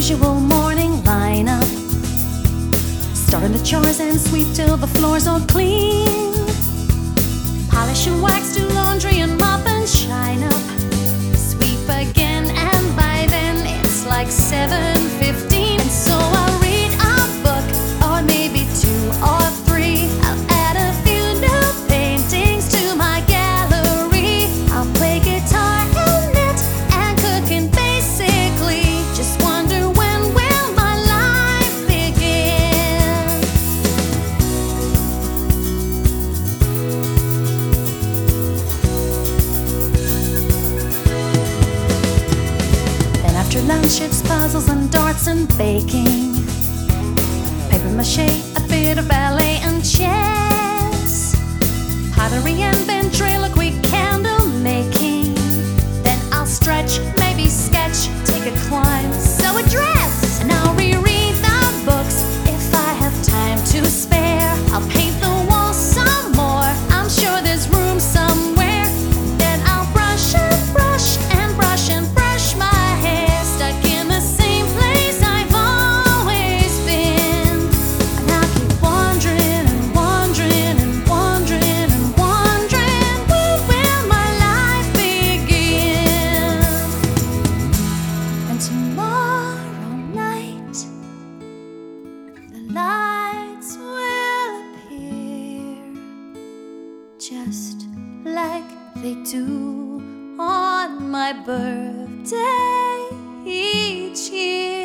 usual morning lineup. Starting the chores and sweep till the floors are clean. Polish and wax, do laundry and mop and shine up. Sweep again, and by then it's like 7:15. And so I'll read a book, or maybe 2 or 3. I'll add a few new paintings to my gallery. I'll play guitar and knit and cook, and basically just wonder, when will my life begin? Then after lunch it's puzzles and darts and baking, paper mache, a bit of ballet and chess, pottery and ventriloquy, candle making. Then I'll stretch, maybe sketch, take a climb, sew a dress, and I'll reread the books if I have time to spare. I'll paint the walls some more, I'm sure there's room somewhere. Then I'll brush and brush and brush and brush my hair, stuck in the same place I've always been. And I'll keep wandering and wandering and wandering and wandering, when will my life begin? And tomorrow night the lights will appear, just like they do on my birthday each year.